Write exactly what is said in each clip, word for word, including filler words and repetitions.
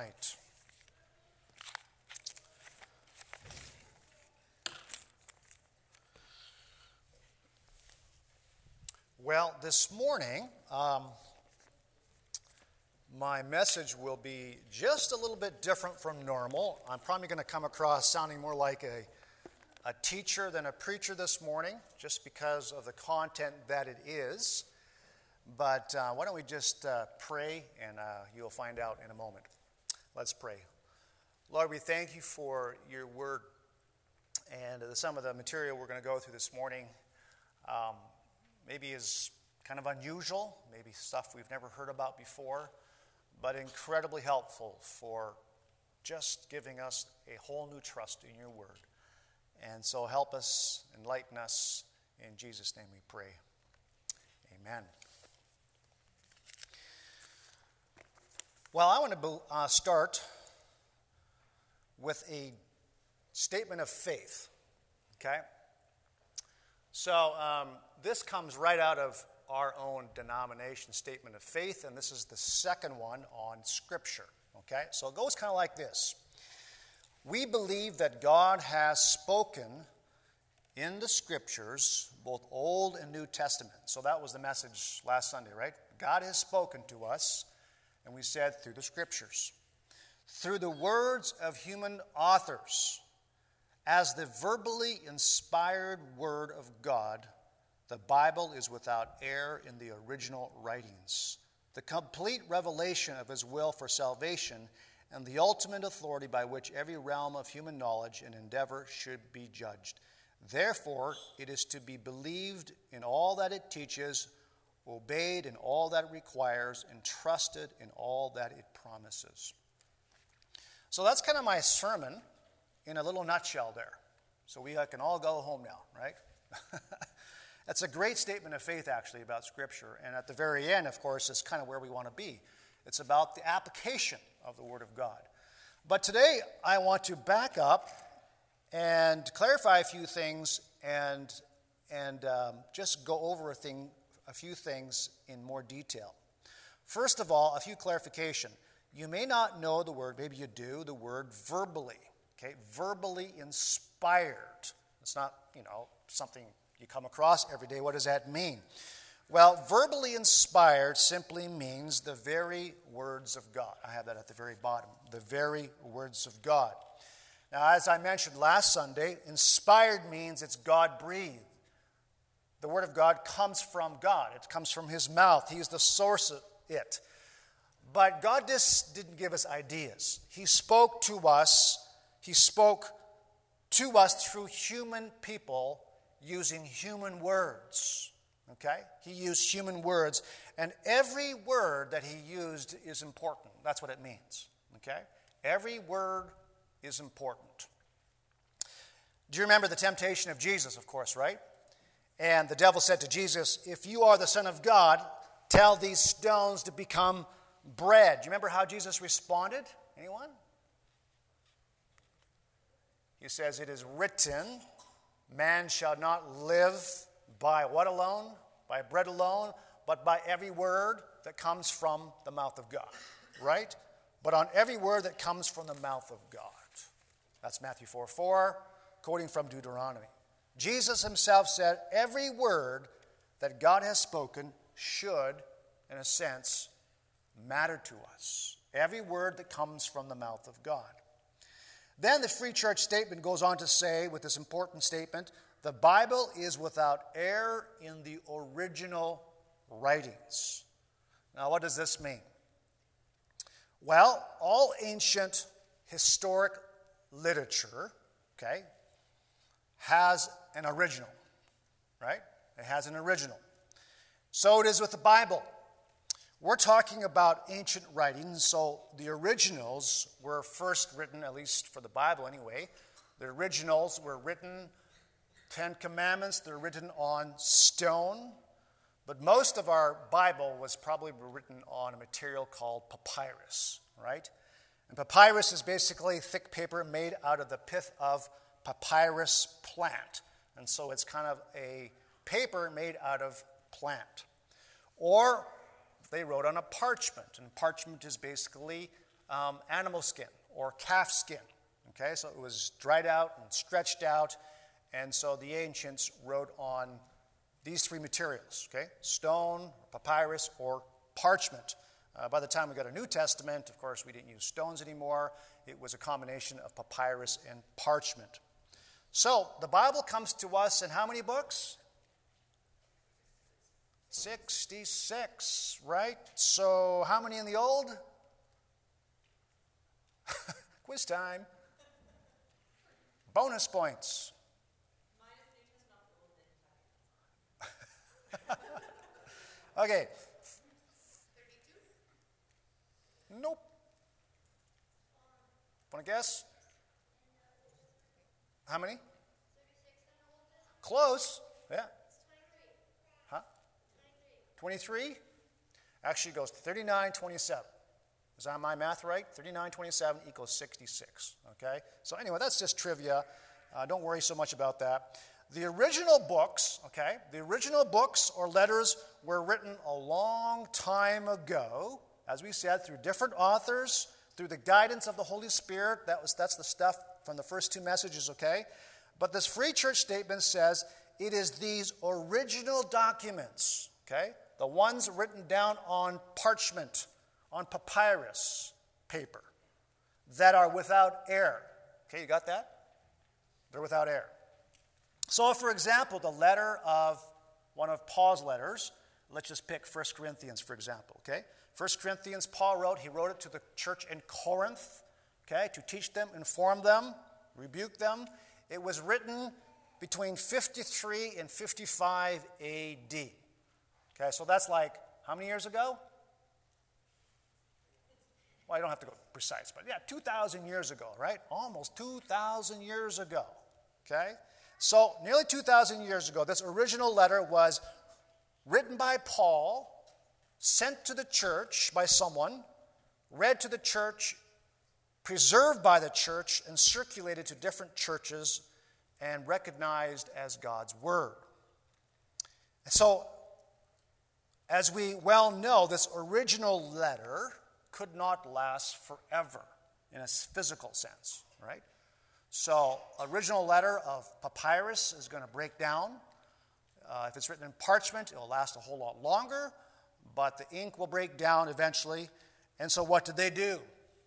right. Well, this morning, um, my message will be just a little bit different from normal. I'm probably going to come across sounding more like a, a teacher than a preacher this morning, just because of the content that it is. But uh, why don't we just uh, pray, and uh, you'll find out in a moment. Let's pray. Lord, we thank you for your word and uh, some of the material we're going to go through this morning. Um, maybe is kind of unusual, maybe stuff we've never heard about before, but incredibly helpful for just giving us a whole new trust in your word. And so help us, enlighten us. In Jesus' name we pray. Amen. Well, I want to uh, start with a statement of faith, okay? So um, this comes right out of our own denomination statement of faith, and this is the second one on Scripture, okay? So it goes kind of like this. We believe that God has spoken in the Scriptures, both Old and New Testament. So that was the message last Sunday, right? God has spoken to us, and we said through the Scriptures, through the words of human authors, as the verbally inspired Word of God. The Bible is without error in the original writings, the complete revelation of His will for salvation, and the ultimate authority by which every realm of human knowledge and endeavor should be judged. Therefore, it is to be believed in all that it teaches, obeyed in all that it requires, and trusted in all that it promises. So that's kind of my sermon in a little nutshell there. So we can all go home now, right? That's a great statement of faith, actually, about Scripture. And at the very end, of course, is kind of where we want to be. It's about the application of the Word of God. But today, I want to back up and clarify a few things and, and um, just go over a, thing, a few things in more detail. First of all, a few clarification. You may not know the word, maybe you do, the word verbally. Okay, verbally inspired. It's not, you know, something you come across every day. What does that mean? Well, verbally inspired simply means the very words of God. I have that at the very bottom. The very words of God. Now, as I mentioned last Sunday, inspired means it's God-breathed. The Word of God comes from God. It comes from His mouth. He's the source of it. But God just didn't give us ideas. He spoke to us. He spoke to us through human people using human words. Okay? He used human words. And every word that He used is important. That's what it means. Okay? Every word is important. Do you remember the temptation of Jesus, of course, right? And the devil said to Jesus, if you are the Son of God, tell these stones to become bread. Do you remember how Jesus responded? Anyone? He says, it is written, man shall not live by what alone? By bread alone, but by every word that comes from the mouth of God. Right? But on every word that comes from the mouth of God. That's Matthew four four, quoting from Deuteronomy. Jesus Himself said, every word that God has spoken should, in a sense, matter to us. Every word that comes from the mouth of God. Then the Free Church Statement goes on to say, with this important statement, the Bible is without error in the original writings. Now, what does this mean? Well, all ancient historic literature, okay, has an original, right? It has an original. So it is with the Bible. We're talking about ancient writings, so the originals were first written, at least for the Bible anyway. The originals were written, Ten Commandments, they're written on stone. But most of our Bible was probably written on a material called papyrus, right? And papyrus is basically thick paper made out of the pith of papyrus plant. And so it's kind of a paper made out of plant. Or they wrote on a parchment, and parchment is basically um, animal skin or calf skin. Okay, so it was dried out and stretched out, and so the ancients wrote on these three materials, okay, stone, papyrus, or parchment. Uh, by the time we got a New Testament, of course, we didn't use stones anymore. It was a combination of papyrus and parchment. So the Bible comes to us in how many books? sixty-six, right? So how many in the Old? Quiz time. Bonus points. Okay. Nope. Want to guess? How many? Close. Yeah. Huh? twenty-three? Actually goes thirty-nine twenty-seven. Is that my math right? thirty-nine twenty-seven equals sixty-six. Okay? So anyway, that's just trivia. Uh, don't worry so much about that. The original books, okay, the original books or letters were written a long time ago, as we said, through different authors, through the guidance of the Holy Spirit. That was, that's the stuff from the first two messages, okay? But this Free Church Statement says it is these original documents, okay, the ones written down on parchment, on papyrus paper, that are without error. Okay, you got that? They're without error. So, for example, the letter of one of Paul's letters, let's just pick First Corinthians, for example, okay? First Corinthians, Paul wrote, he wrote it to the church in Corinth, okay, to teach them, inform them, rebuke them. It was written between fifty-three and fifty-five A D. Okay, so that's like, how many years ago? Well, I don't have to go precise, but yeah, two thousand years ago, right? Almost two thousand years ago, okay? So, nearly two thousand years ago, this original letter was written by Paul, sent to the church by someone, read to the church, preserved by the church, and circulated to different churches and recognized as God's Word. And so, as we well know, this original letter could not last forever in a physical sense, right? So, original letter of papyrus is going to break down. Uh, if it's written in parchment, it'll last a whole lot longer, but the ink will break down eventually. And so what did they do?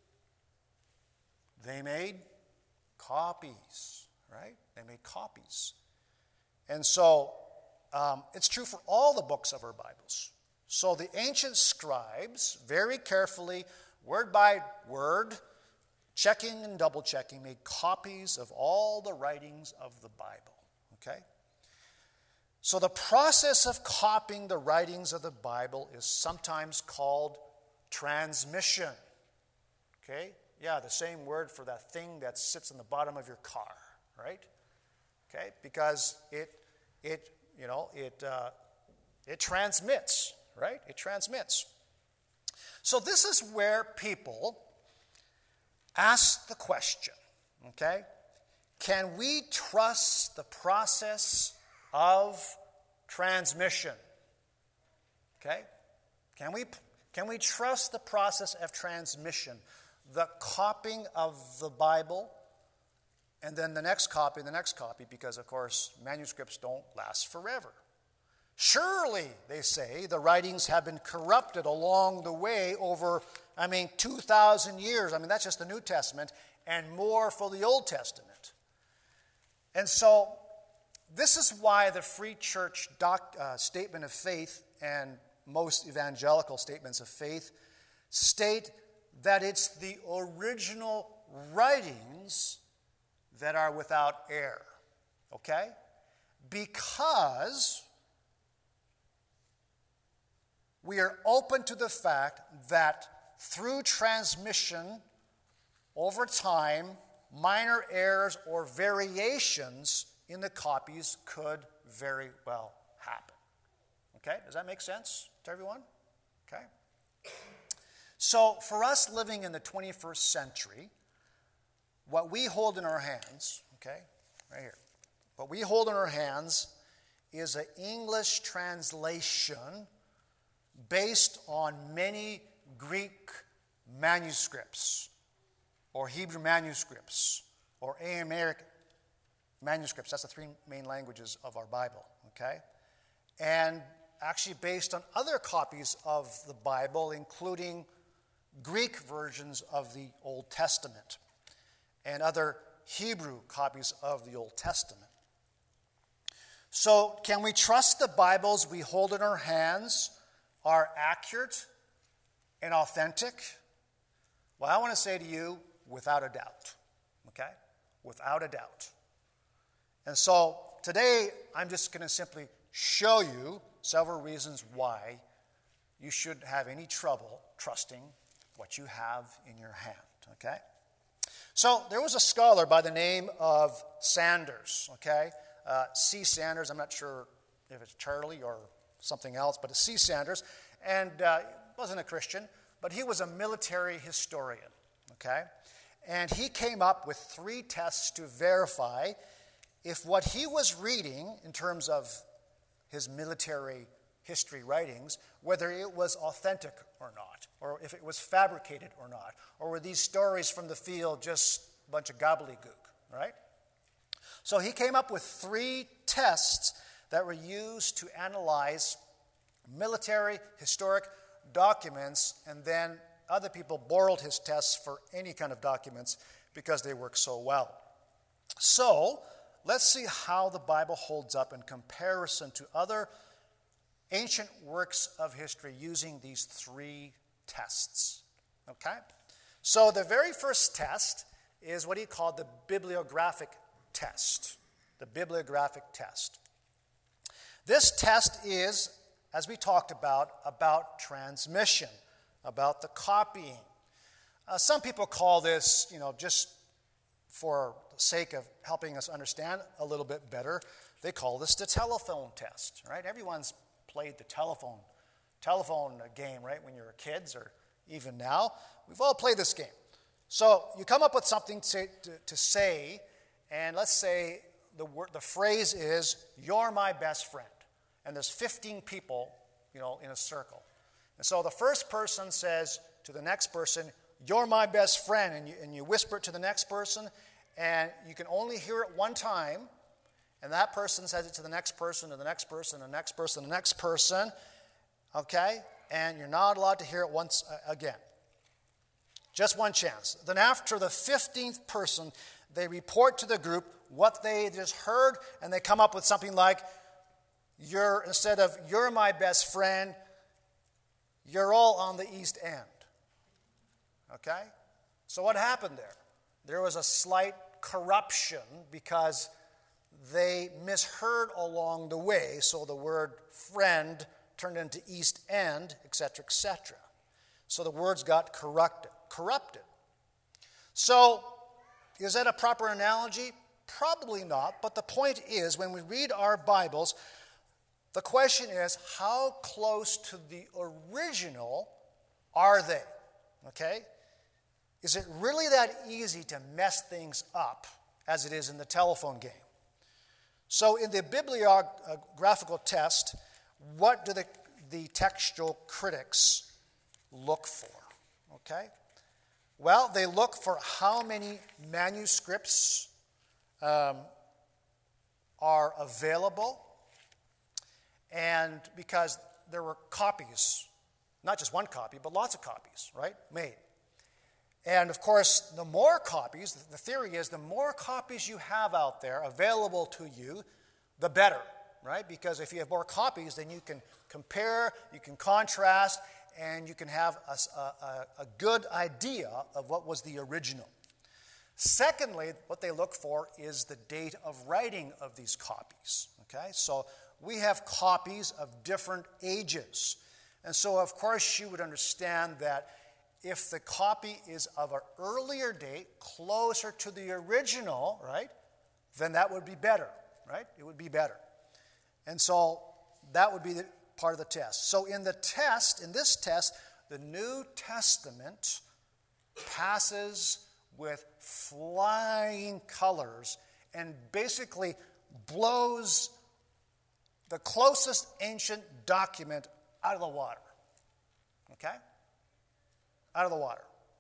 They made copies, right? They made copies. And so um, it's true for all the books of our Bibles. So the ancient scribes, very carefully, word by word, checking and double checking, made copies of all the writings of the Bible. Okay? So the process of copying the writings of the Bible is sometimes called transmission. Okay? Yeah, the same word for that thing that sits in the bottom of your car, right? Okay? Because it, it, you know, it, uh, it transmits, right? It transmits. So this is where people ask the question, okay? Can we trust the process of transmission? Okay? Can we, can we trust the process of transmission? The copying of the Bible, and then the next copy, the next copy, because, of course, manuscripts don't last forever. Surely, they say, the writings have been corrupted along the way over, I mean, two thousand years. I mean, that's just the New Testament, and more for the Old Testament. And so, this is why the Free Church doc, uh, Statement of Faith and most evangelical statements of faith state that it's the original writings that are without error. Okay? Because we are open to the fact that through transmission over time, minor errors or variations in the copies could very well happen. Okay? Does that make sense to everyone? Okay? So, for us living in the twenty-first century, what we hold in our hands, okay, right here, what we hold in our hands is an English translation based on many Greek manuscripts, or Hebrew manuscripts, or Aramaic manuscripts. That's the three main languages of our Bible, okay? And actually based on other copies of the Bible, including Greek versions of the Old Testament and other Hebrew copies of the Old Testament. So, can we trust the Bibles we hold in our hands are accurate and authentic? Well, I want to say to you, without a doubt. Okay? Without a doubt. And so, today, I'm just going to simply show you several reasons why you shouldn't have any trouble trusting what you have in your hand. Okay? So, there was a scholar by the name of Sanders. Okay? Uh, C. Sanders, I'm not sure if it's Charlie or something else, but it's C. Sanders, and uh, wasn't a Christian, but he was a military historian, okay? And he came up with three tests to verify if what he was reading in terms of his military history writings, whether it was authentic or not, or if it was fabricated or not, or were these stories from the field just a bunch of gobbledygook, right? So he came up with three tests that were used to analyze military, historic documents, and then other people borrowed his tests for any kind of documents because they work so well. So let's see how the Bible holds up in comparison to other ancient works of history using these three tests. Okay? So the very first test is what he called the bibliographic test. The bibliographic test. This test is, as we talked about, about transmission, about the copying. Uh, some people call this, you know, just for the sake of helping us understand a little bit better, they call this the telephone test, right? Everyone's played the telephone telephone game, right, when you were kids or even now. We've all played this game. So you come up with something to, to, to say, and let's say the word, the phrase is, "You're my best friend." And there's fifteen people, you know, in a circle. And so the first person says to the next person, "You're my best friend." And you, and you whisper it to the next person, and you can only hear it one time. And that person says it to the next person, to the next person, the next person, the next person. Okay? And you're not allowed to hear it once uh, again. Just one chance. Then after the fifteenth person, they report to the group what they just heard, and they come up with something like, you're, instead of "you're my best friend," "you're all on the East End." Okay? So what happened there? There was a slight corruption because they misheard along the way, so the word "friend" turned into "East End," et cetera, et cetera. So the words got corrupted. corrupted. So, is that a proper analogy? Probably not, but the point is, when we read our Bibles, the question is, how close to the original are they? Okay? Is it really that easy to mess things up as it is in the telephone game? So in the bibliographical test, what do the, the textual critics look for? Okay? Well, they look for how many manuscripts um, are available, and because there were copies, not just one copy, but lots of copies, right, made. And of course, the more copies, the theory is the more copies you have out there available to you, the better, right? Because if you have more copies, then you can compare, you can contrast, and you can have a, a, a good idea of what was the original. Secondly, what they look for is the date of writing of these copies, okay? So we have copies of different ages. And so, of course, you would understand that if the copy is of an earlier date, closer to the original, right, then that would be better, right? It would be better. And so that would be the part of the test. So in the test, in this test, the New Testament passes with flying colors and basically blows the closest ancient document out of the water. Okay? Out of the water.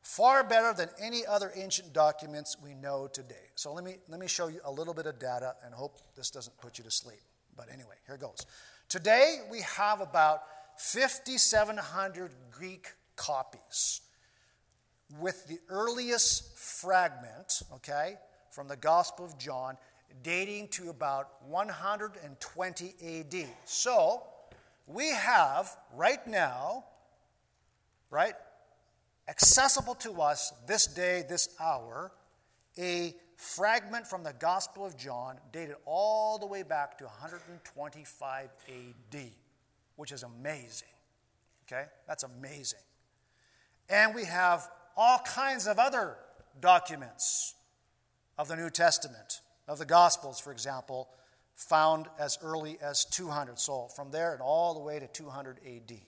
far better than any other ancient documents we know today. So let me, let me show you a little bit of data and hope this doesn't put you to sleep. But anyway, here goes. Today we have about fifty-seven hundred Greek copies, with the earliest fragment, okay, from the Gospel of John dating to about one hundred twenty A D. So we have right now, right, accessible to us this day, this hour, a fragment from the Gospel of John dated all the way back to one hundred twenty-five A D, which is amazing. Okay? That's amazing. And we have all kinds of other documents of the New Testament, of the Gospels, for example, found as early as two hundred. So from there and all the way to two hundred A D.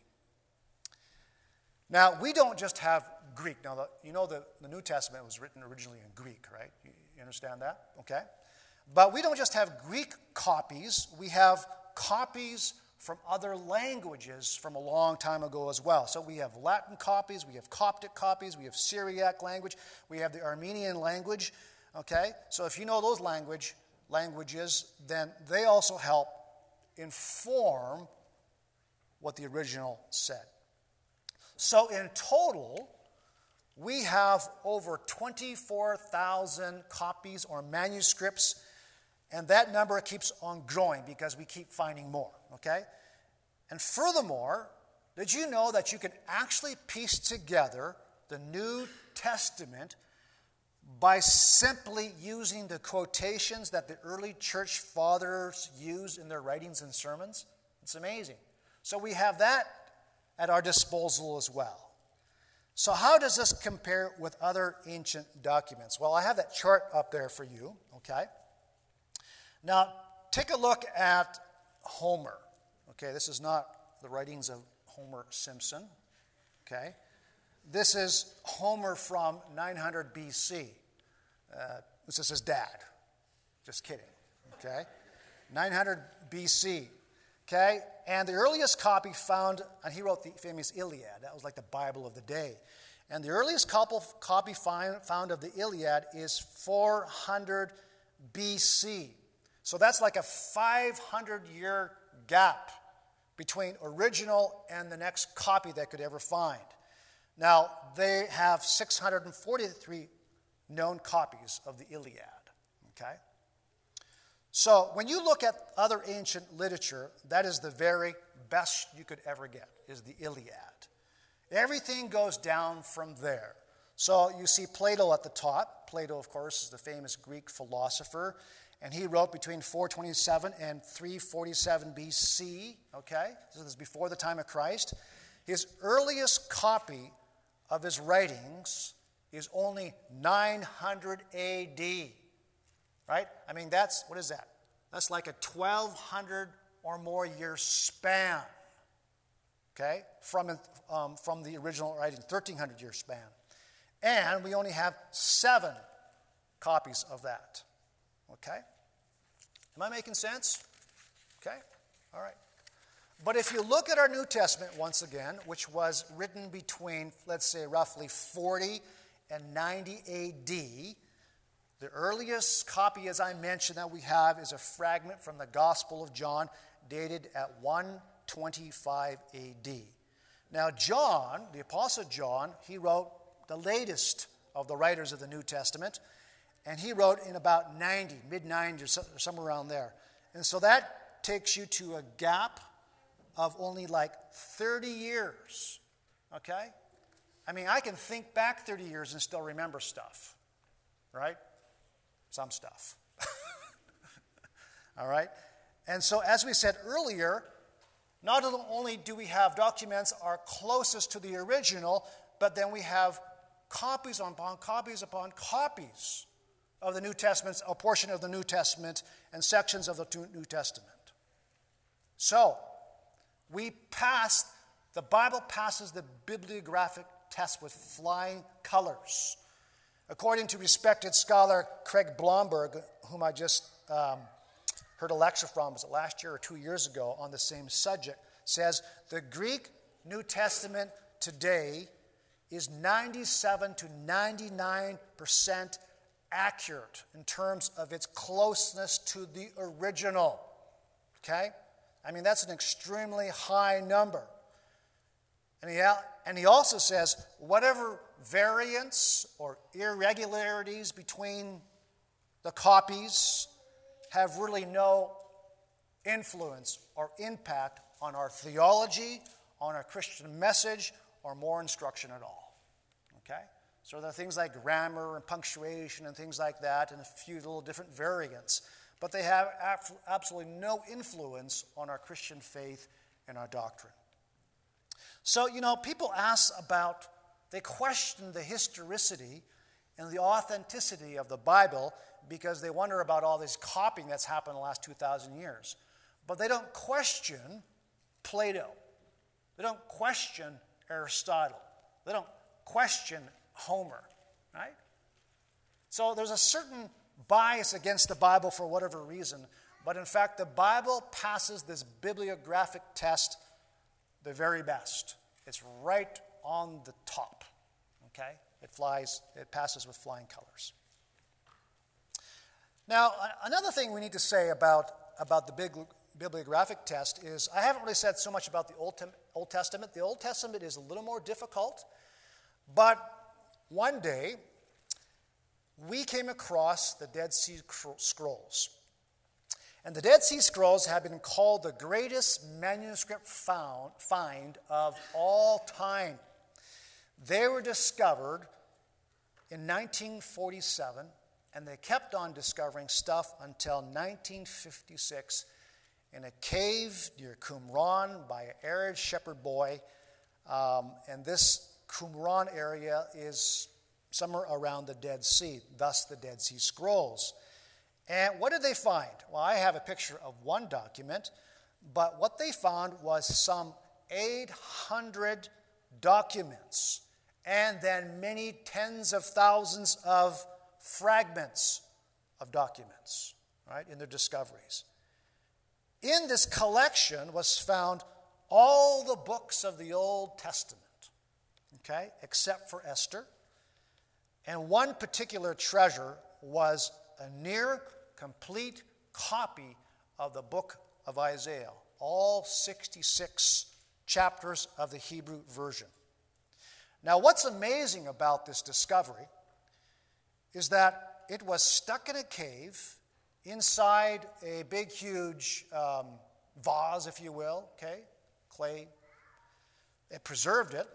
Now, we don't just have Greek. Now, the, you know the, the New Testament was written originally in Greek, right? You, you understand that? Okay. But we don't just have Greek copies. We have copies from other languages from a long time ago as well. So we have Latin copies, we have Coptic copies, we have Syriac language, we have the Armenian language. Okay? So if you know those language languages, then they also help inform what the original said. So in total, we have over twenty-four thousand copies or manuscripts, and that number keeps on growing because we keep finding more, okay? And furthermore, did you know that you can actually piece together the New Testament by simply using the quotations that the early church fathers used in their writings and sermons? It's amazing. So we have that at our disposal as well. So how does this compare with other ancient documents? Well, I have that chart up there for you, okay? Now, take a look at Homer. Okay, this is not the writings of Homer Simpson, okay? This is Homer from nine hundred B C. Uh, this is his dad. Just kidding, okay? nine hundred B C, okay? And the earliest copy found, and he wrote the famous Iliad. That was like the Bible of the day. And the earliest copy found of the Iliad is four hundred B C. So that's like a five hundred year gap between original and the next copy they could ever find. Now, they have six hundred forty-three known copies of the Iliad, okay? So when you look at other ancient literature, that is the very best you could ever get, is the Iliad. Everything goes down from there. So you see Plato at the top. Plato, of course, is the famous Greek philosopher, and he wrote between four twenty-seven and three forty-seven B C, okay? So this is before the time of Christ. His earliest copy of his writings is only nine hundred A D, right? I mean, that's, what is that? That's like a twelve hundred or more year span, okay, from, um, from the original writing, thirteen hundred year span. And we only have seven copies of that, okay? Am I making sense? Okay, all right. But if you look at our New Testament once again, which was written between, let's say, roughly forty and ninety A D, the earliest copy, as I mentioned, that we have is a fragment from the Gospel of John, dated at one twenty-five A D. Now, John, the Apostle John, he wrote the latest of the writers of the New Testament, and he wrote in about ninety, mid nineties, or somewhere around there. And so that takes you to a gap of only like thirty years, okay? I mean, I can think back thirty years and still remember stuff, right? Some stuff. All right? And so, as we said earlier, not only do we have documents are closest to the original, but then we have copies upon copies upon copies of the New Testament, a portion of the New Testament, and sections of the New Testament. So, we pass, the Bible passes the bibliographic test with flying colors. According to respected scholar Craig Blomberg, whom I just um, heard a lecture from, was it last year or two years ago, on the same subject, says the Greek New Testament today is ninety-seven to ninety-nine percent accurate in terms of its closeness to the original. Okay? I mean, that's an extremely high number. And he, and he also says, whatever variance or irregularities between the copies have really no influence or impact on our theology, on our Christian message, or more instruction at all. Okay? So there are things like grammar and punctuation and things like that, and a few little different variants. But they have absolutely no influence on our Christian faith and our doctrine. So, you know, people ask about, they question the historicity and the authenticity of the Bible because they wonder about all this copying that's happened in the last two thousand years. But they don't question Plato. They don't question Aristotle. They don't question Homer, right? So there's a certain bias against the Bible for whatever reason, but in fact the Bible passes this bibliographic test the very best. It's right on the top, okay? It flies, it passes with flying colors. Now, another thing we need to say about, about the big bibliographic test is, I haven't really said so much about the Old, Old Testament. The Old Testament is a little more difficult, but one day we came across the Dead Sea Scrolls. And the Dead Sea Scrolls have been called the greatest manuscript found, find of all time. They were discovered in nineteen forty-seven, and they kept on discovering stuff until nineteen fifty-six in a cave near Qumran by an arid shepherd boy. Um, and this Qumran area is somewhere around the Dead Sea, thus the Dead Sea Scrolls. And what did they find? Well, I have a picture of one document, but what they found was some eight hundred documents, and then many tens of thousands of fragments of documents, right, in their discoveries. In this collection was found all the books of the Old Testament, okay, except for Esther. And one particular treasure was a near complete copy of the book of Isaiah, all sixty-six chapters of the Hebrew version. Now, what's amazing about this discovery is that it was stuck in a cave inside a big, huge um, vase, if you will, okay, clay. It preserved it.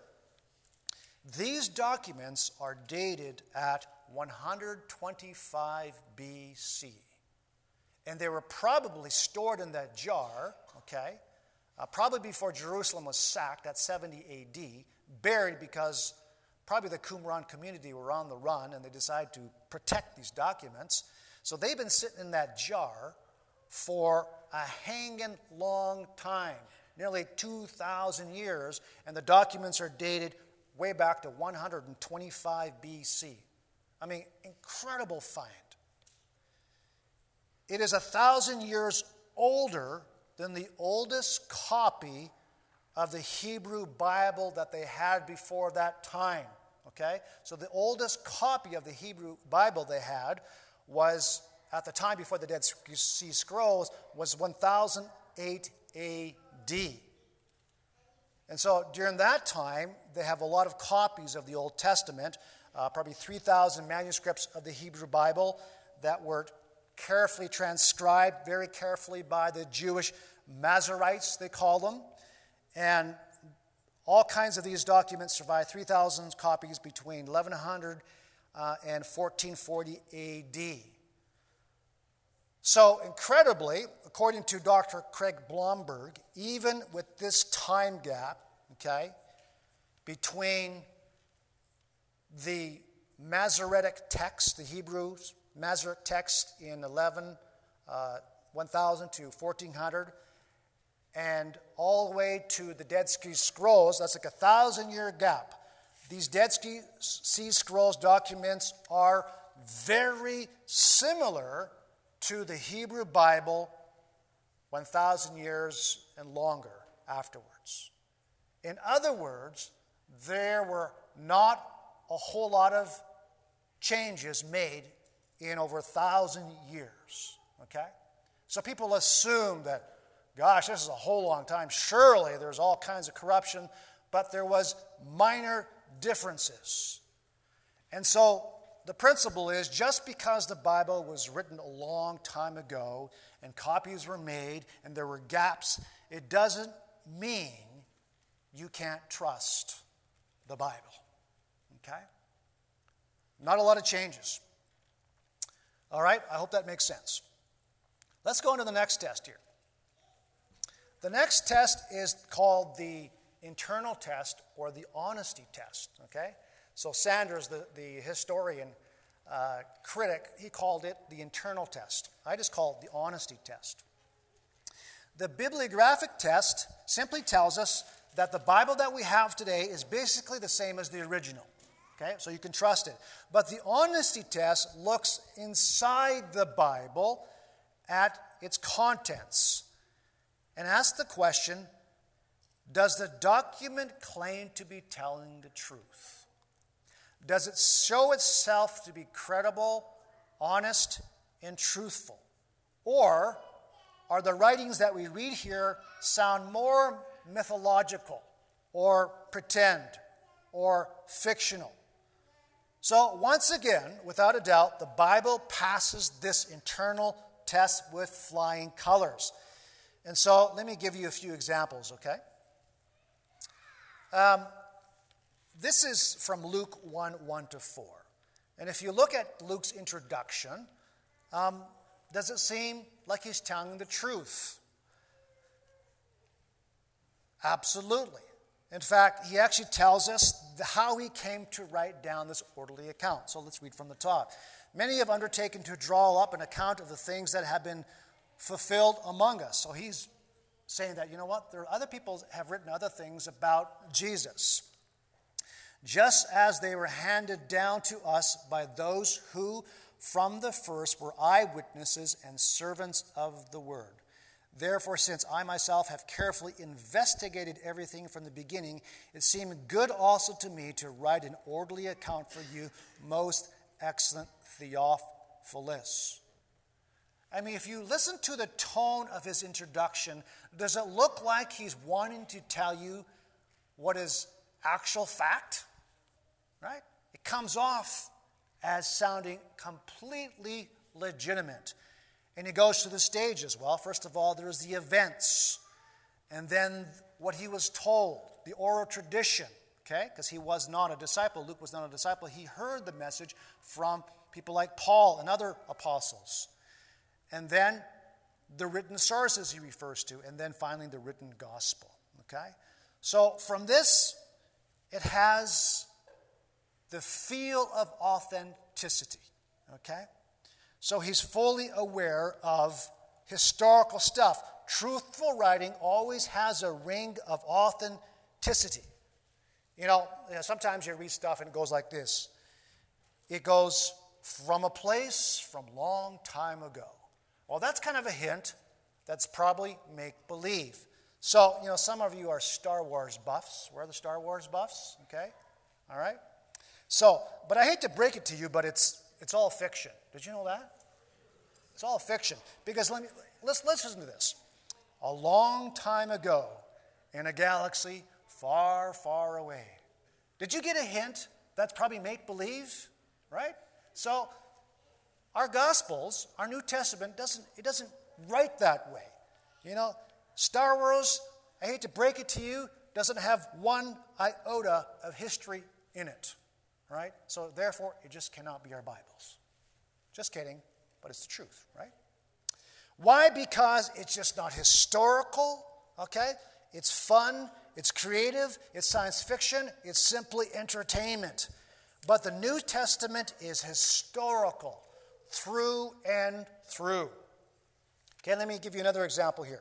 These documents are dated at one hundred twenty-five B C. And they were probably stored in that jar, okay, uh, probably before Jerusalem was sacked at seventy A D, buried because probably the Qumran community were on the run and they decided to protect these documents. So they've been sitting in that jar for a hanging long time, nearly two thousand years, and the documents are dated way back to one hundred twenty-five B C. I mean, incredible find. It is a thousand years older than the oldest copy of the Hebrew Bible that they had before that time, okay? So the oldest copy of the Hebrew Bible they had was, at the time before the Dead Sea Scrolls, was one thousand eight A D. And so during that time, they have a lot of copies of the Old Testament, uh, probably three thousand manuscripts of the Hebrew Bible that were carefully transcribed, very carefully by the Jewish Masoretes, they call them. And all kinds of these documents survived, three thousand copies between eleven hundred uh, and fourteen forty A D. So incredibly, according to Doctor Craig Blomberg, even with this time gap, okay, between the Masoretic text, the Hebrew Masoretic text in eleven, uh, one thousand to fourteen hundred, and all the way to the Dead Sea Scrolls, that's like a thousand-year gap. These Dead Sea Scrolls documents are very similar to the Hebrew Bible one thousand years and longer afterwards. In other words, there were not a whole lot of changes made in over a thousand years, okay? So people assume that, gosh, this is a whole long time. Surely there's all kinds of corruption, but there was minor differences. And so the principle is, just because the Bible was written a long time ago and copies were made and there were gaps, it doesn't mean you can't trust the Bible. Okay? Not a lot of changes. All right? I hope that makes sense. Let's go on to the next test here. The next test is called the internal test or the honesty test. Okay? So Sanders, the, the historian, uh, critic, he called it the internal test. I just call it the honesty test. The bibliographic test simply tells us that the Bible that we have today is basically the same as the original. Okay, so you can trust it. But the honesty test looks inside the Bible at its contents and asks the question, does the document claim to be telling the truth? Does it show itself to be credible, honest, and truthful? Or are the writings that we read here sound more mythological or pretend or fictional? So once again, without a doubt, the Bible passes this internal test with flying colors. And so let me give you a few examples, okay? Um, this is from Luke one, one to four. And if you look at Luke's introduction, um, does it seem like he's telling the truth? Absolutely. In fact, he actually tells us how he came to write down this orderly account. So let's read from the top. Many have undertaken to draw up an account of the things that have been fulfilled among us. So he's saying that, you know what, there are other people have written other things about Jesus, just as they were handed down to us by those who from the first were eyewitnesses and servants of the word. Therefore, since I myself have carefully investigated everything from the beginning, it seemed good also to me to write an orderly account for you, most excellent Theophilus. I mean, if you listen to the tone of his introduction, does it look like he's wanting to tell you what is actual fact? Right? It comes off as sounding completely legitimate. And he goes through the stages. Well, first of all, there's the events. And then what he was told, the oral tradition. Okay? Because he was not a disciple. Luke was not a disciple. He heard the message from people like Paul and other apostles. And then the written sources he refers to. And then finally the written gospel. Okay? So from this, it has the feel of authenticity. Okay? So he's fully aware of historical stuff. Truthful writing always has a ring of authenticity. You know, sometimes you read stuff and it goes like this. It goes, from a place from long time ago. Well, that's kind of a hint. That's probably make-believe. So, you know, some of you are Star Wars buffs. We're the Star Wars buffs, okay? All right? So, but I hate to break it to you, but it's it's all fiction. Did you know that? It's all fiction. Because let me let's let's listen to this. A long time ago, in a galaxy far, far away. Did you get a hint? That's probably make-believe, right? So, our Gospels, our New Testament doesn't it doesn't write that way. You know, Star Wars, I hate to break it to you, doesn't have one iota of history in it. Right? So therefore, it just cannot be our Bibles. Just kidding, but it's the truth, right? Why? Because it's just not historical, okay? It's fun, it's creative, it's science fiction, it's simply entertainment. But the New Testament is historical through and through. Okay, let me give you another example here.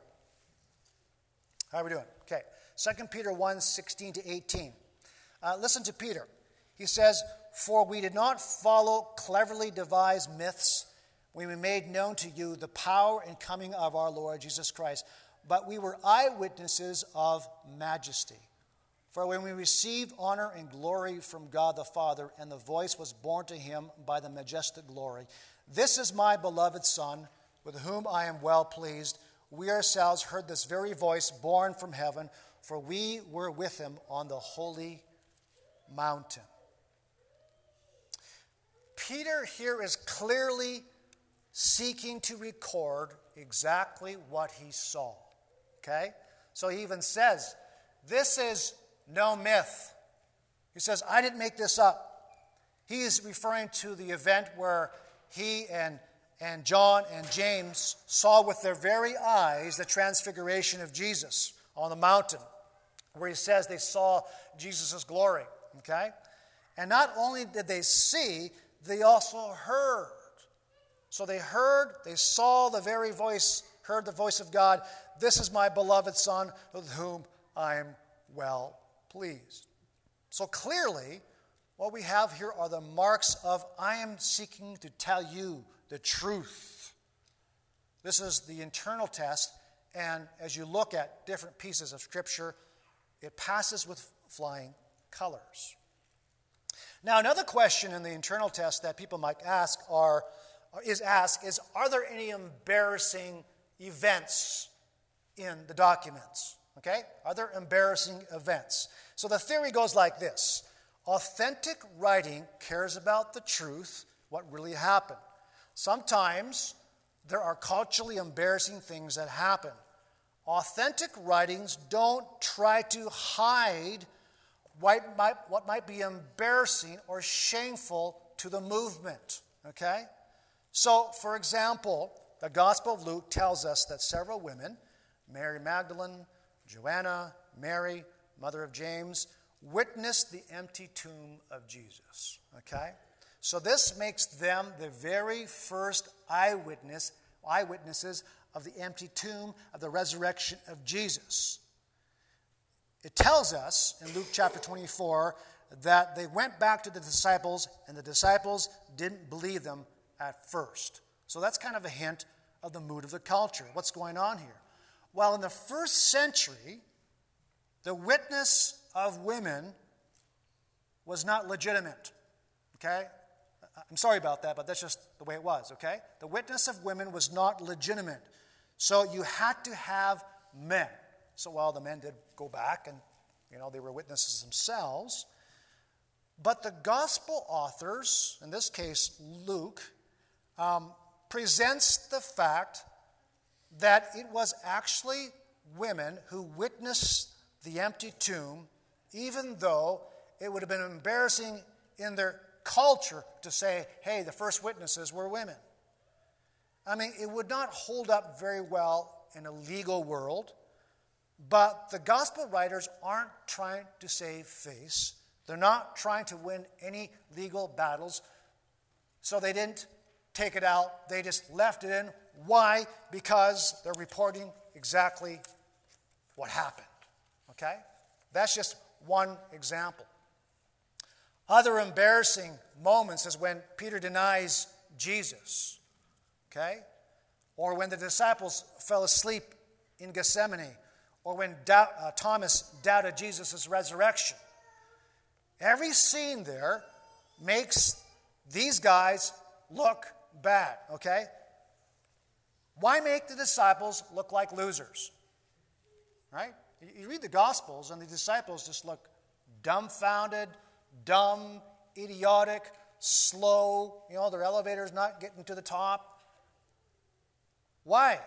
How are we doing? Okay, Second Peter one, sixteen to eighteen. Uh, listen to Peter. He says, for we did not follow cleverly devised myths when we made known to you the power and coming of our Lord Jesus Christ, but we were eyewitnesses of majesty. For when we received honor and glory from God the Father, and the voice was borne to him by the majestic glory, this is my beloved Son, with whom I am well pleased. We ourselves heard this very voice borne from heaven, for we were with him on the holy mountain. Peter here is clearly seeking to record exactly what he saw. Okay? So he even says, this is no myth. He says, I didn't make this up. He is referring to the event where he and, and John and James saw with their very eyes the transfiguration of Jesus on the mountain, where he says they saw Jesus' glory. Okay? And not only did they see, they also heard. So they heard, they saw the very voice, heard the voice of God. This is my beloved Son, with whom I am well pleased. So clearly, what we have here are the marks of, I am seeking to tell you the truth. This is the internal test, and as you look at different pieces of Scripture, it passes with flying colors. Now, another question in the internal test that people might ask are, is ask is, are there any embarrassing events in the documents? Okay? Are there embarrassing events? So the theory goes like this. Authentic writing cares about the truth, what really happened. Sometimes there are culturally embarrassing things that happen. Authentic writings don't try to hide what might, what might be embarrassing or shameful to the movement. Okay? So, for example, the Gospel of Luke tells us that several women, Mary Magdalene, Joanna, Mary, mother of James, witnessed the empty tomb of Jesus. Okay? So this makes them the very first eyewitness, eyewitnesses of the empty tomb, of the resurrection of Jesus. It tells us in Luke chapter twenty-four that they went back to the disciples, and the disciples didn't believe them at first. So that's kind of a hint of the mood of the culture. What's going on here? Well, in the first century, the witness of women was not legitimate. Okay? I'm sorry about that, but that's just the way it was, okay? The witness of women was not legitimate. So you had to have men. So while the men did go back and, you know, they were witnesses themselves, but the gospel authors, in this case Luke, um, presents the fact that it was actually women who witnessed the empty tomb, even though it would have been embarrassing in their culture to say, hey, the first witnesses were women. I mean, it would not hold up very well in a legal world, but the gospel writers aren't trying to save face. They're not trying to win any legal battles, so they didn't take it out. They just left it in. Why? Because they're reporting exactly what happened. Okay? That's just one example. Other embarrassing moments is when Peter denies Jesus. Okay? Or when the disciples fell asleep in Gethsemane. Or when doubt, uh, Thomas doubted Jesus' resurrection. Every scene there makes these guys look bad. Okay? Why make the disciples look like losers? Right? You read the Gospels and the disciples just look dumbfounded, dumb, idiotic, slow. You know, their elevator's not getting to the top. Why?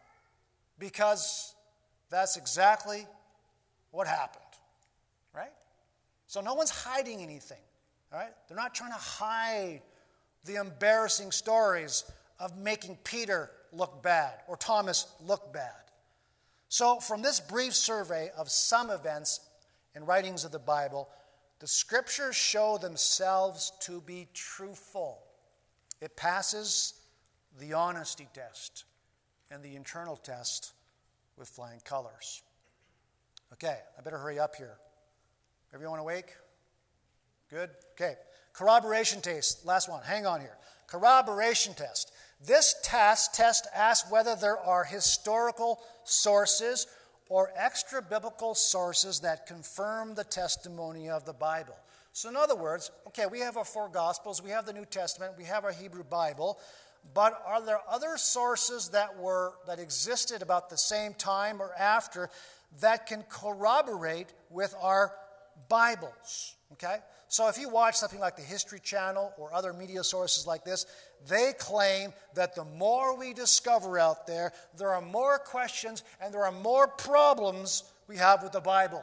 Because that's exactly what happened. Right? So no one's hiding anything. All right? They're not trying to hide the embarrassing stories of making Peter look bad or Thomas look bad. So from this brief survey of some events and writings of the Bible, the Scriptures show themselves to be truthful. It passes the honesty test and the internal test with flying colors. Okay, I better hurry up here. Everyone awake? Good? Okay. Corroboration test. Last one. Hang on here. Corroboration test. This test, test asks whether there are historical sources or extra-biblical sources that confirm the testimony of the Bible. So in other words, okay, we have our four Gospels, we have the New Testament, we have our Hebrew Bible, but are there other sources that were that existed about the same time or after that can corroborate with our Bibles? Okay? So if you watch something like the History Channel or other media sources like this, they claim that the more we discover out there, there are more questions and there are more problems we have with the Bible.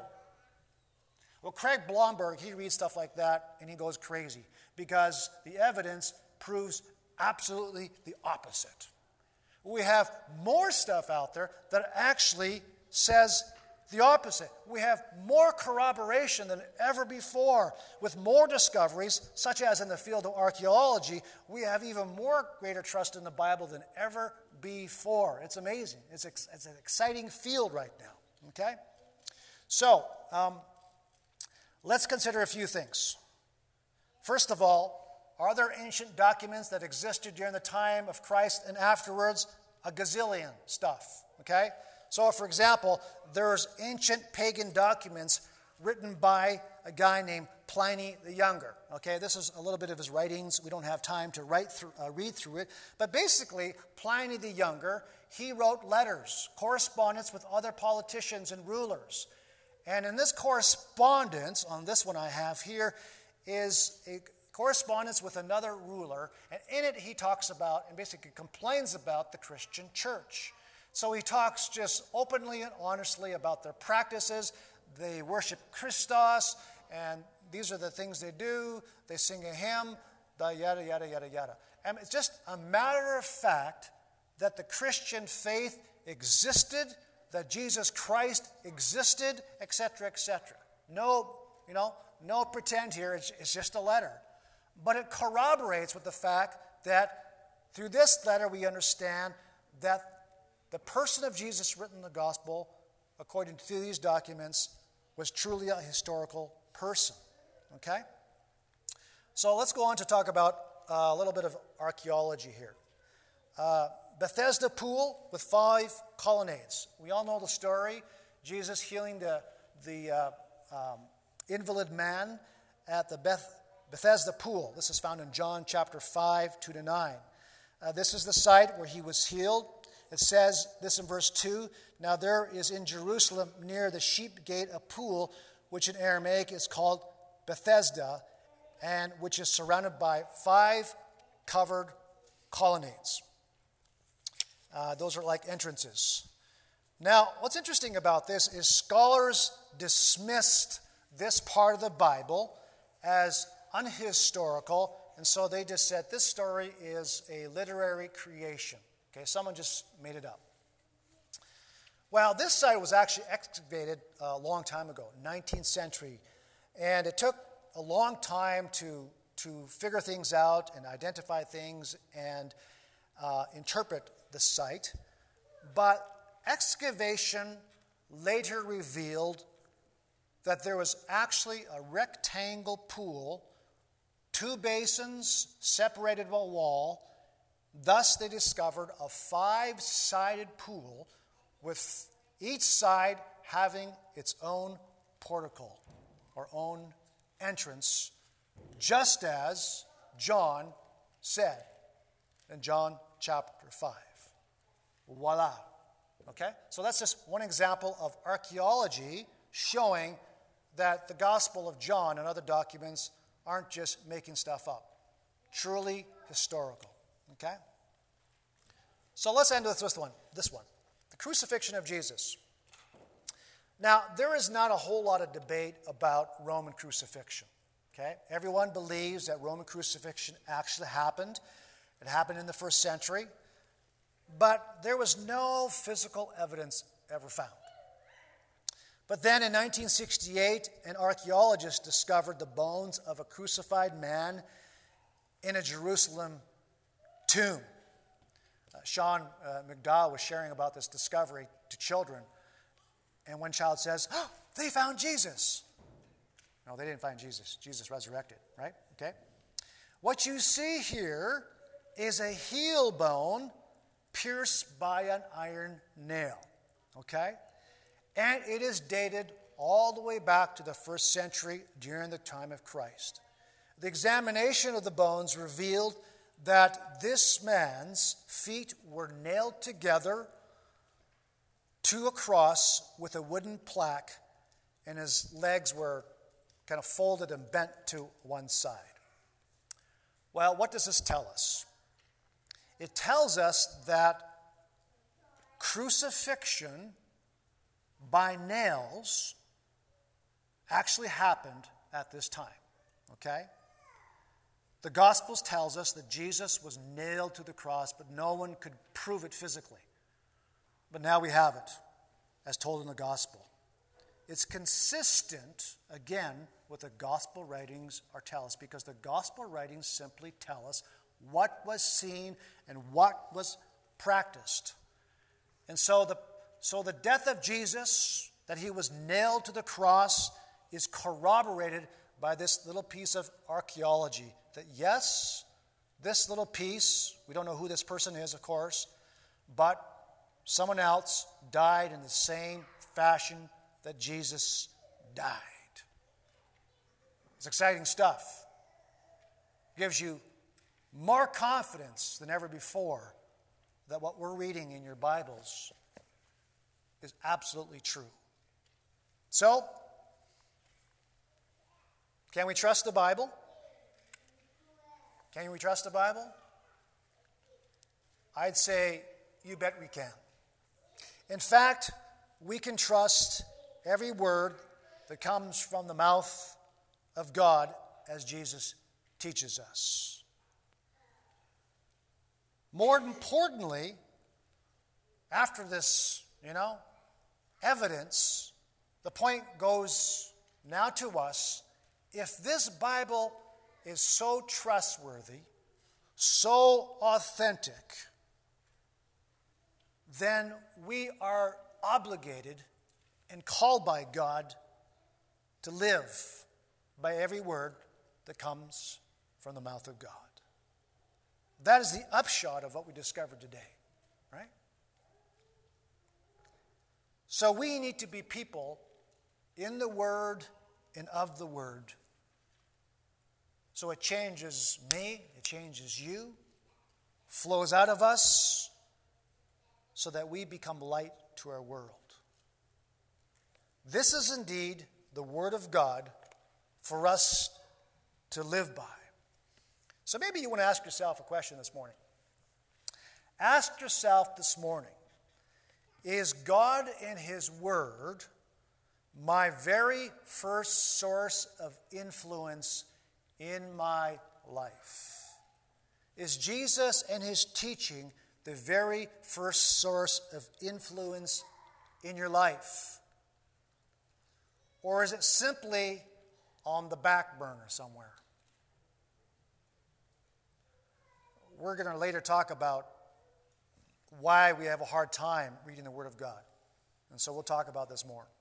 Well, Craig Blomberg, he reads stuff like that and he goes crazy because the evidence proves absolutely the opposite. We have more stuff out there that actually says the opposite. We have more corroboration than ever before. With more discoveries, such as in the field of archaeology, we have even more greater trust in the Bible than ever before. It's amazing. It's, ex- it's an exciting field right now. Okay? So, um, let's consider a few things. First of all, are there ancient documents that existed during the time of Christ and afterwards? A gazillion stuff. Okay? So, for example, there's ancient pagan documents written by a guy named Pliny the Younger. Okay, this is a little bit of his writings. We don't have time to write through, uh, read through it. But basically, Pliny the Younger, he wrote letters, correspondence with other politicians and rulers. And in this correspondence, on this one I have here, is a correspondence with another ruler. And in it, he talks about and basically complains about the Christian church. So he talks just openly and honestly about their practices. They worship Christos, and these are the things they do. They sing a hymn, da yada, yada, yada, yada. And it's just a matter of fact that the Christian faith existed, that Jesus Christ existed, et cetera, et cetera. No, you know, no pretend here. It's, it's just a letter. But it corroborates with the fact that through this letter we understand that the person of Jesus written in the gospel, according to these documents, was truly a historical person. Okay? So let's go on to talk about uh, a little bit of archaeology here. Uh, Bethesda pool with five colonnades. We all know the story. Jesus healing the, the uh, um, invalid man at the Beth, Bethesda pool. This is found in John chapter five, two to nine. Uh, this is the site where he was healed. It says this in verse two, now there is in Jerusalem near the sheep gate a pool, which in Aramaic is called Bethesda, and which is surrounded by five covered colonnades. Uh, those are like entrances. Now, what's interesting about this is scholars dismissed this part of the Bible as unhistorical, and so they just said this story is a literary creation. Okay, someone just made it up. Well, this site was actually excavated a long time ago, nineteenth century, and it took a long time to, to figure things out and identify things and uh, interpret the site. But excavation later revealed that there was actually a rectangle pool, two basins separated by a wall. Thus, they discovered a five-sided pool with each side having its own portico or own entrance, just as John said in John chapter five. Voila. Okay? So that's just one example of archaeology showing that the Gospel of John and other documents aren't just making stuff up. Truly historical. Okay? So let's end with this one. This one. The crucifixion of Jesus. Now, there is not a whole lot of debate about Roman crucifixion. Okay? Everyone believes that Roman crucifixion actually happened. It happened in the first century. But there was no physical evidence ever found. But then in nineteen sixty-eight, an archaeologist discovered the bones of a crucified man in a Jerusalem tomb. Uh, Sean uh, McDowell was sharing about this discovery to children. And one child says, oh, they found Jesus. No, they didn't find Jesus. Jesus resurrected, right? Okay. What you see here is a heel bone pierced by an iron nail. Okay? And it is dated all the way back to the first century during the time of Christ. The examination of the bones revealed that this man's feet were nailed together to a cross with a wooden plaque, and his legs were kind of folded and bent to one side. Well, what does this tell us? It tells us that crucifixion by nails actually happened at this time, okay? The Gospels tells us that Jesus was nailed to the cross, but no one could prove it physically. But now we have it, as told in the Gospel. It's consistent, again, with the Gospel writings are tell us, because the Gospel writings simply tell us what was seen and what was practiced. And so the, so the death of Jesus, that he was nailed to the cross, is corroborated by this little piece of archaeology. That yes, this little piece, we don't know who this person is, of course, but someone else died in the same fashion that Jesus died. It's exciting stuff. Gives you more confidence than ever before that what we're reading in your Bibles is absolutely true. So, can we trust the Bible? Can we trust the Bible? I'd say, you bet we can. In fact, we can trust every word that comes from the mouth of God as Jesus teaches us. More importantly, after this, you know, evidence, the point goes now to us, if this Bible is so trustworthy, so authentic, then we are obligated and called by God to live by every word that comes from the mouth of God. That is the upshot of what we discovered today, right? So we need to be people in the Word and of the Word. So it changes me, it changes you, flows out of us so that we become light to our world. This is indeed the Word of God for us to live by. So maybe you want to ask yourself a question this morning. Ask yourself this morning, is God and His Word my very first source of influence in my life? Is Jesus and His teaching the very first source of influence in your life? Or is it simply on the back burner somewhere? We're going to later talk about why we have a hard time reading the Word of God. And so we'll talk about this more.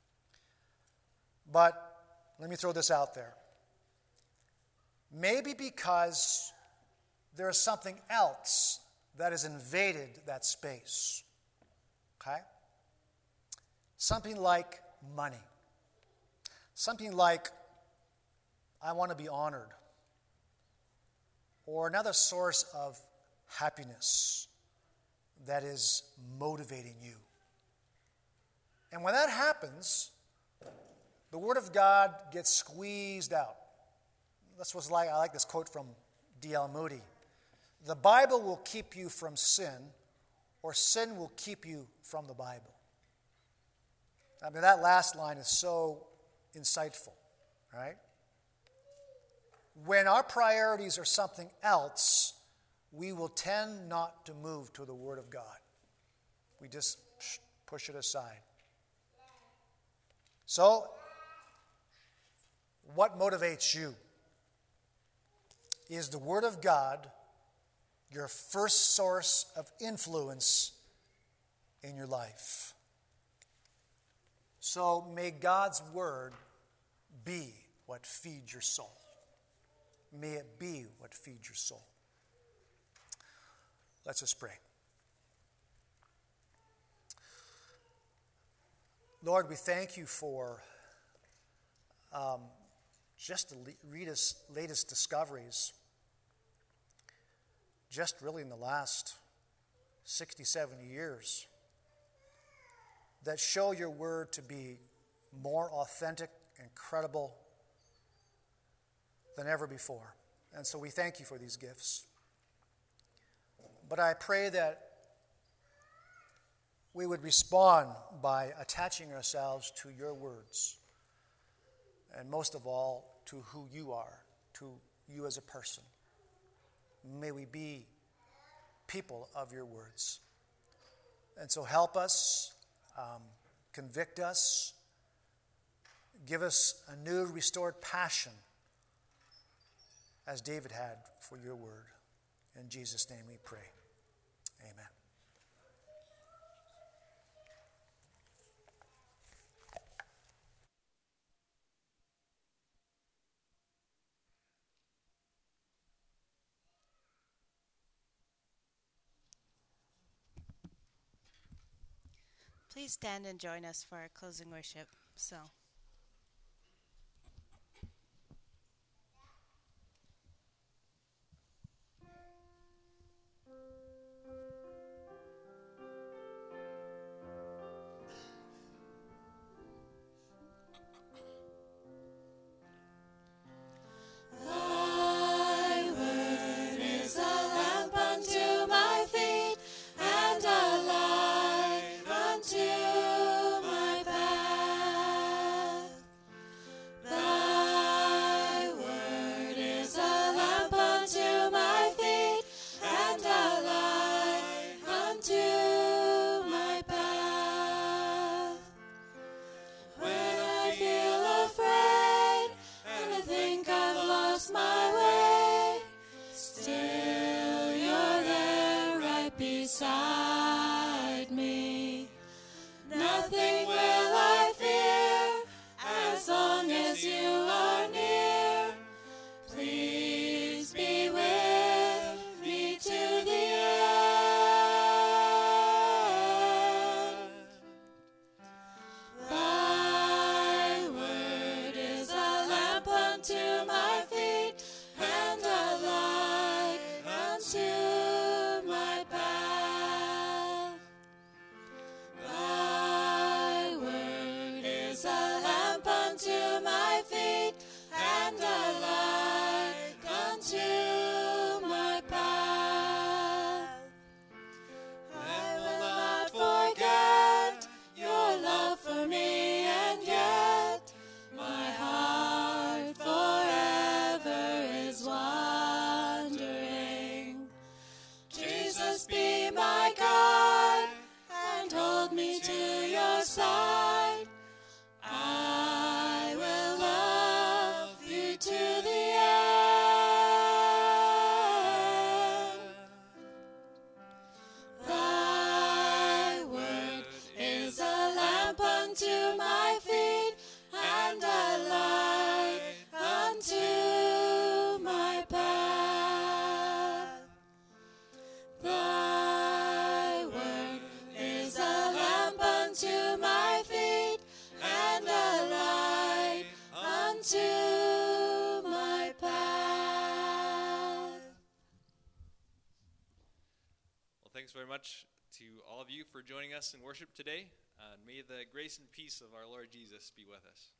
But let me throw this out there. Maybe because there is something else that has invaded that space. Okay? Something like money. Something like, I want to be honored. Or another source of happiness that is motivating you. And when that happens, the Word of God gets squeezed out. That's what's like. I like this quote from D L Moody. The Bible will keep you from sin, or sin will keep you from the Bible. I mean, that last line is so insightful, right? When our priorities are something else, we will tend not to move to the Word of God. We just push it aside. So, what motivates you? Is the Word of God your first source of influence in your life? So may God's Word be what feeds your soul. May it be what feeds your soul. Let's just pray. Lord, we thank you for um, just the le- latest, latest discoveries, just really in the last sixty, seventy years, that show your word to be more authentic and credible than ever before. And so we thank you for these gifts. But I pray that we would respond by attaching ourselves to your words, and most of all, to who you are, to you as a person. May we be people of your words. And so help us, um, convict us, give us a new restored passion, as David had for your word. In Jesus' name we pray. Amen. Please stand and join us for our closing worship. So. Thanks very much to all of you for joining us in worship today. Uh, may the grace and peace of our Lord Jesus be with us.